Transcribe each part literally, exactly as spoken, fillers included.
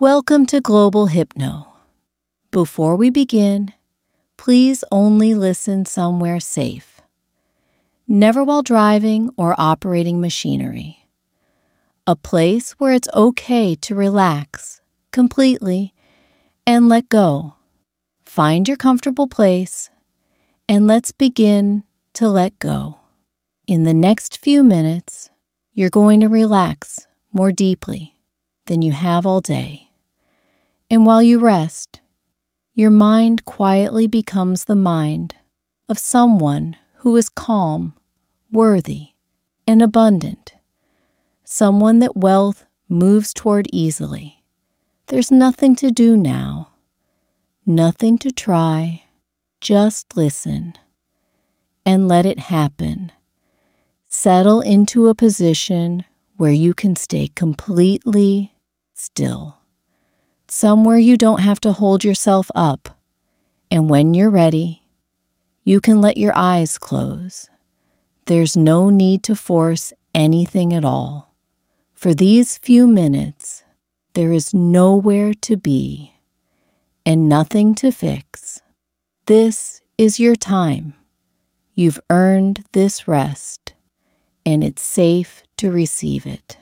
Welcome to Global Hypno. Before we begin, please only listen somewhere safe. Never while driving or operating machinery. A place where it's okay to relax completely and let go. Find your comfortable place and let's begin to let go. In the next few minutes, you're going to relax more deeply than you have all day. And while you rest, your mind quietly becomes the mind of someone who is calm, worthy, and abundant. Someone that wealth moves toward easily. There's nothing to do now, nothing to try, just listen and let it happen. Settle into a position where you can stay completely still. Somewhere you don't have to hold yourself up, and when you're ready, you can let your eyes close. There's no need to force anything at all. For these few minutes, there is nowhere to be and nothing to fix. This is your time. You've earned this rest, and it's safe to receive it.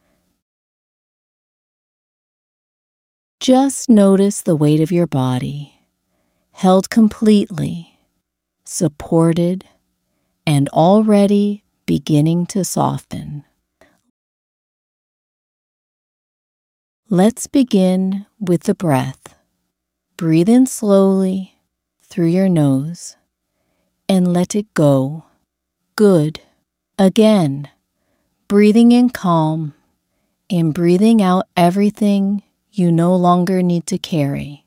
Just notice the weight of your body, held completely, supported, and already beginning to soften. Let's begin with the breath. Breathe in slowly through your nose and let it go. Good. Again, breathing in calm and breathing out everything you no longer need to carry.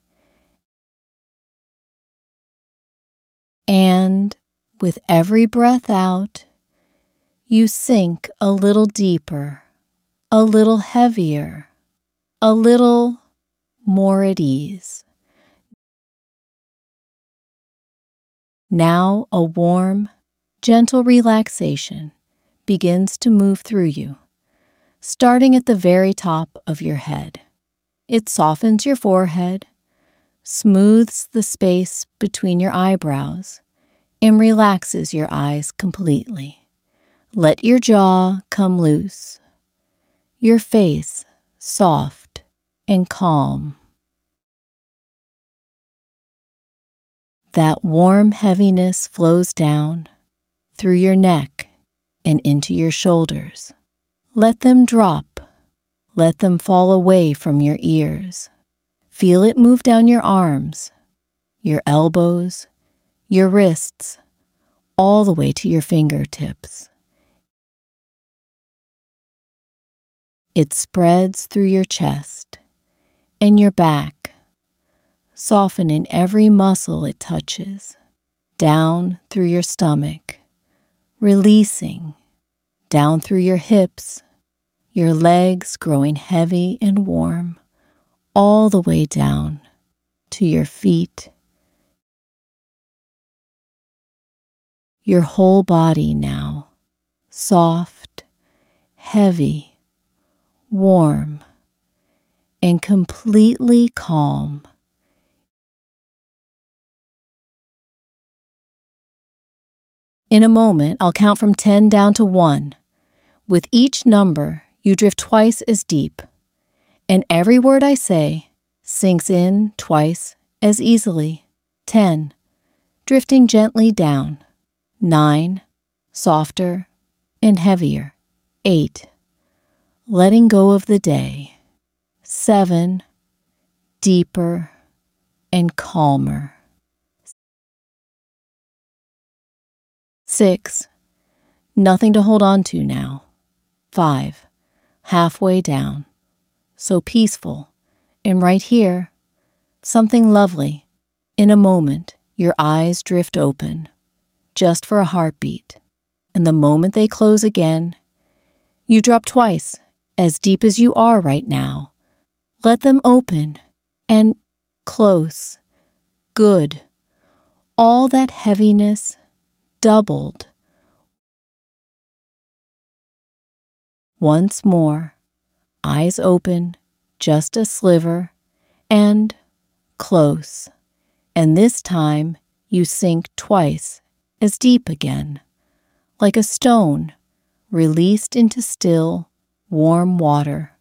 And with every breath out, you sink a little deeper, a little heavier, a little more at ease. Now a warm, gentle relaxation begins to move through you, starting at the very top of your head. It softens your forehead, smooths the space between your eyebrows, and relaxes your eyes completely. Let your jaw come loose, your face soft and calm. That warm heaviness flows down through your neck and into your shoulders. Let them drop. Let them fall away from your ears. Feel it move down your arms, your elbows, your wrists, all the way to your fingertips. It spreads through your chest and your back, softening every muscle it touches, down through your stomach, releasing, down through your hips, your legs growing heavy and warm, all the way down to your feet. Your whole body now, soft, heavy, warm, and completely calm. In a moment, I'll count from ten down to one. With each number, you drift twice as deep, and every word I say sinks in twice as easily. Ten, drifting gently down. Nine, softer and heavier. Eight, letting go of the day. Seven, deeper and calmer. Six, nothing to hold on to now. Five, halfway down, so peaceful, and right here, something lovely. In a moment, your eyes drift open, just for a heartbeat, and the moment they close again, you drop twice, as deep as you are right now. Let them open, and close. Good. All that heaviness doubled. Once more, eyes open, just a sliver, and close. And this time you sink twice as deep again, like a stone released into still, warm water.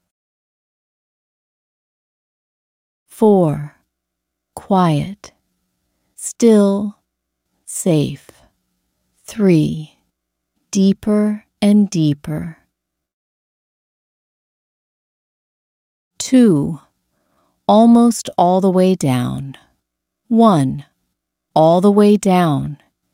Four. Quiet, still, safe. Three. Deeper and deeper. Two. Almost all the way down. One. All the way down.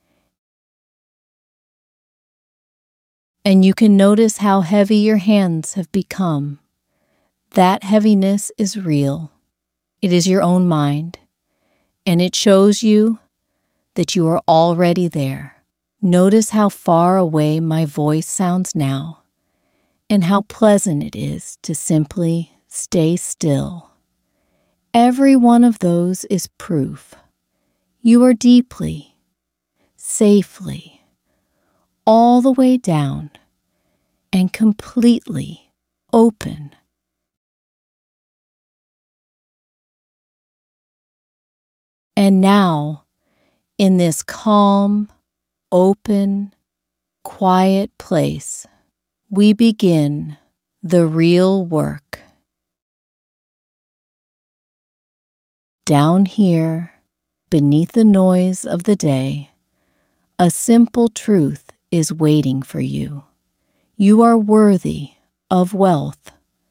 And you can notice how heavy your hands have become. That heaviness is real. It is your own mind, and it shows you that you are already there. Notice how far away my voice sounds now, and how pleasant it is to simply stay still. Every one of those is proof. You are deeply, safely, all the way down, and completely open. And now, in this calm, open, quiet place, we begin the real work. Down here, beneath the noise of the day, a simple truth is waiting for you. You are worthy of wealth.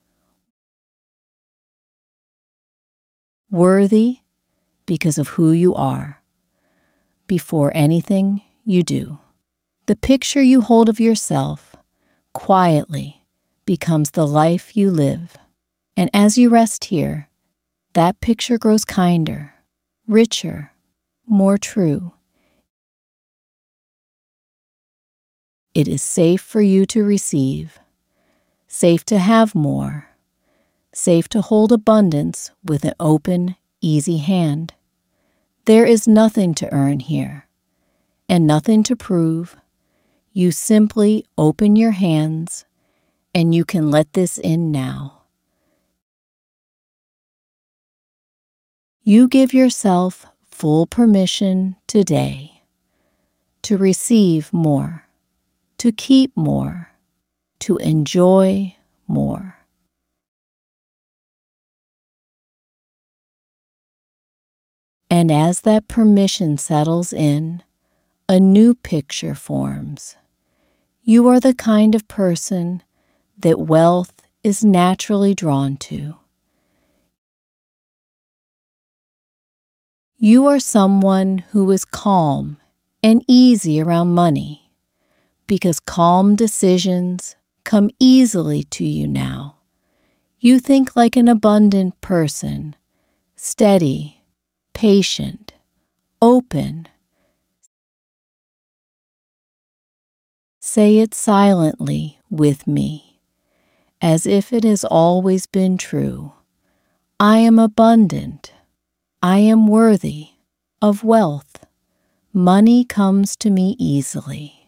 Worthy because of who you are, before anything you do. The picture you hold of yourself quietly becomes the life you live. And as you rest here, that picture grows kinder, richer, more true. It is safe for you to receive, safe to have more, safe to hold abundance with an open, easy hand. There is nothing to earn here, and nothing to prove. You simply open your hands, and you can let this in now. You give yourself full permission today to receive more, to keep more, to enjoy more. And as that permission settles in, a new picture forms. You are the kind of person that wealth is naturally drawn to. You are someone who is calm and easy around money, because calm decisions come easily to you now. You think like an abundant person, steady, patient, open. Say it silently with me, as if it has always been true. I am abundant. I am worthy of wealth. Money comes to me easily.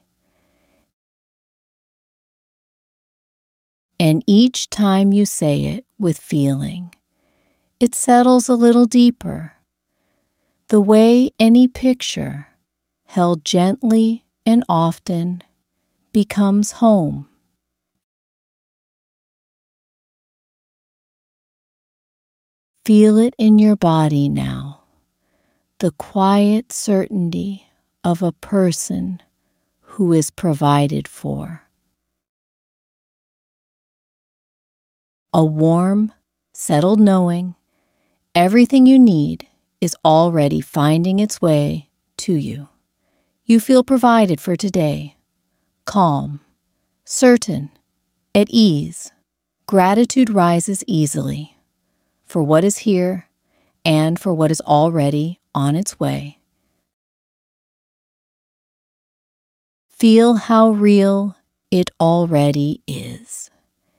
And each time you say it with feeling, it settles a little deeper. The way any picture, held gently and often, becomes home. Feel it in your body now, the quiet certainty of a person who is provided for. A warm, settled knowing everything you need is already finding its way to you. You feel provided for today, calm, certain, at ease. Gratitude rises easily for what is here and for what is already on its way. Feel how real it already is.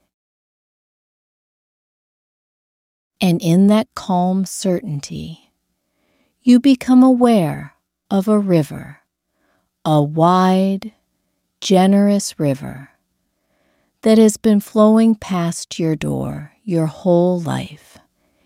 And in that calm certainty, you become aware of a river, a wide, generous river that has been flowing past your door, your whole life.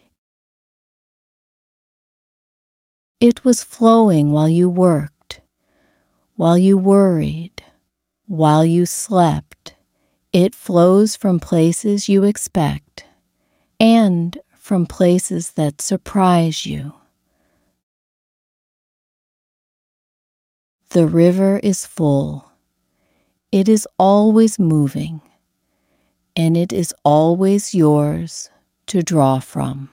It was flowing while you worked, while you worried, while you slept. It flows from places you expect and from places that surprise you. The river is full. It is always moving, and it is always yours to draw from.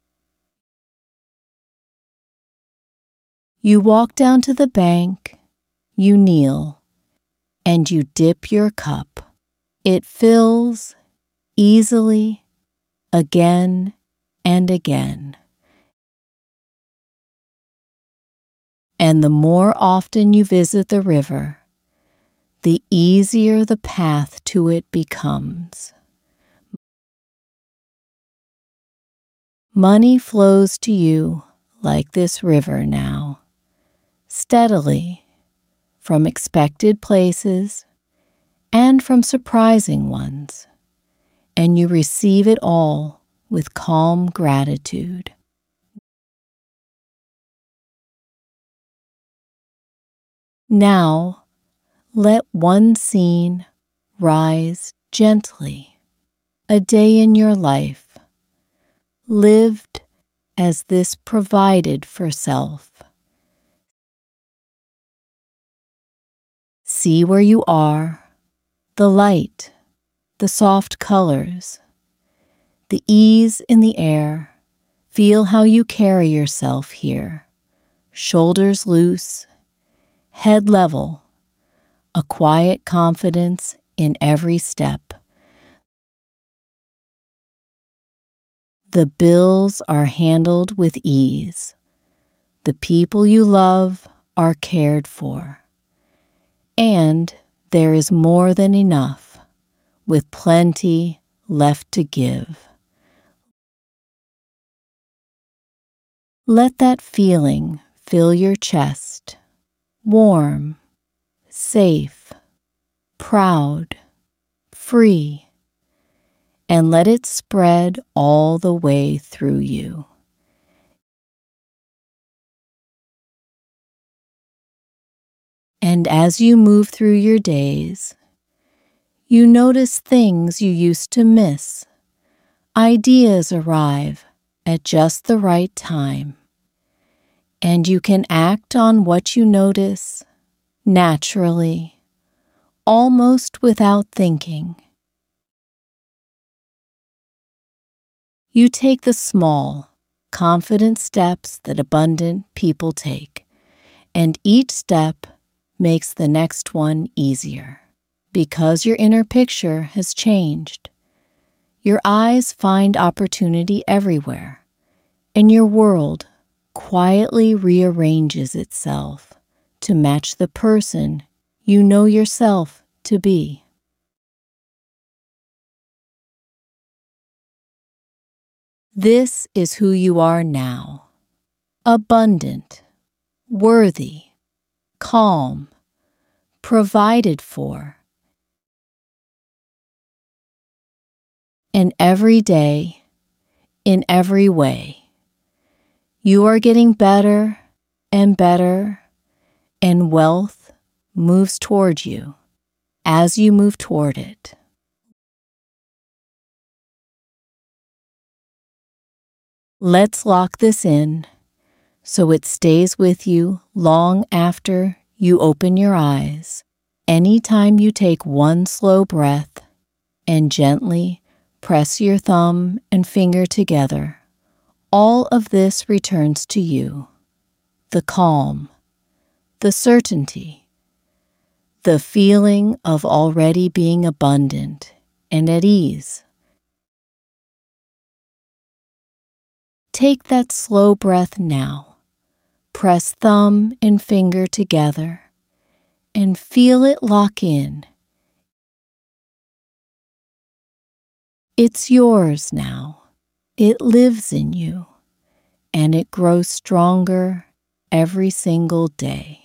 You walk down to the bank, you kneel, and you dip your cup. It fills easily again and again. And the more often you visit the river, the easier the path to it becomes. Money flows to you like this river now, steadily, from expected places and from surprising ones, and you receive it all with calm gratitude. Now, let one scene rise gently, a day in your life, lived as this provided for self. See where you are, the light, the soft colors, the ease in the air. Feel how you carry yourself here, shoulders loose, head level, a quiet confidence in every step. The bills are handled with ease. The people you love are cared for. And there is more than enough, with plenty left to give. Let that feeling fill your chest, warm, safe, proud, free, and let it spread all the way through you. And as you move through your days, you notice things you used to miss. Ideas arrive at just the right time, and you can act on what you notice naturally, almost without thinking. You take the small, confident steps that abundant people take, and each step makes the next one easier. Because your inner picture has changed, your eyes find opportunity everywhere, and your world quietly rearranges itself to match the person you know yourself to be. This is who you are now: abundant, worthy, calm, provided for. And every day, in every way, you are getting better and better, and wealth moves toward you as you move toward it. Let's lock this in so it stays with you long after you open your eyes. Anytime you take one slow breath and gently press your thumb and finger together, all of this returns to you: the calm, the certainty, the feeling of already being abundant and at ease. Take that slow breath now. Press thumb and finger together and feel it lock in. It's yours now. It lives in you, and it grows stronger every single day.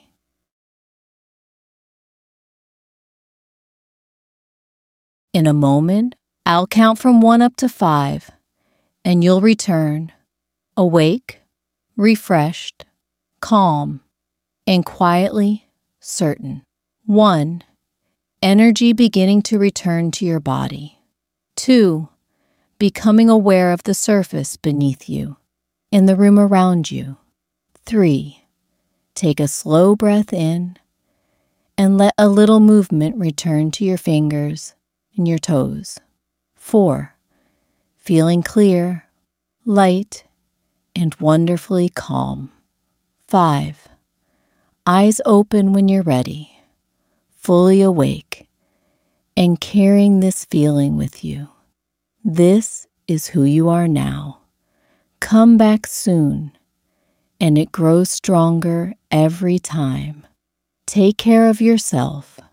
In a moment, I'll count from one up to five, and you'll return awake, refreshed, calm, and quietly certain. One, energy beginning to return to your body. Two, becoming aware of the surface beneath you, in the room around you. Three, take a slow breath in and let a little movement return to your fingers and your toes. Four, feeling clear, light, and wonderfully calm. Five, eyes open when you're ready, fully awake, and carrying this feeling with you. This is who you are now. Come back soon, and it grows stronger every time. Take care of yourself